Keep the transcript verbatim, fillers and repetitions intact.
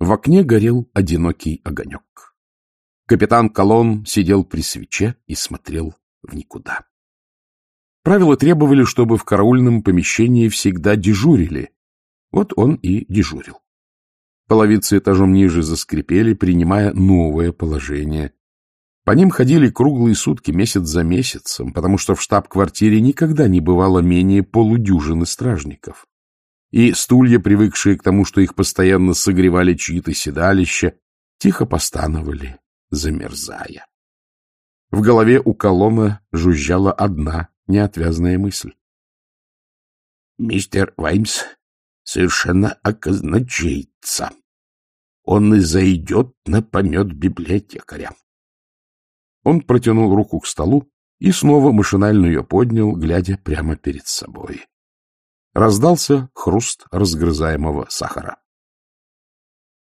В окне горел одинокий огонек. Капитан Колон сидел при свече и смотрел в никуда. Правила требовали, чтобы в караульном помещении всегда дежурили. Вот он и дежурил. Половицы этажом ниже заскрипели, принимая новое положение. По ним ходили круглые сутки, месяц за месяцем, потому что в штаб-квартире никогда не бывало менее полудюжины стражников. И стулья, привыкшие к тому, что их постоянно согревали чьи-то седалища, тихо постановали, замерзая. В голове у Колона жужжала одна неотвязная мысль. Мистер Ваймс совершенно оказначейца. Он и зайдет на помет библиотекаря. Он протянул руку к столу и снова машинально ее поднял, глядя прямо перед собой. Раздался хруст разгрызаемого сахара.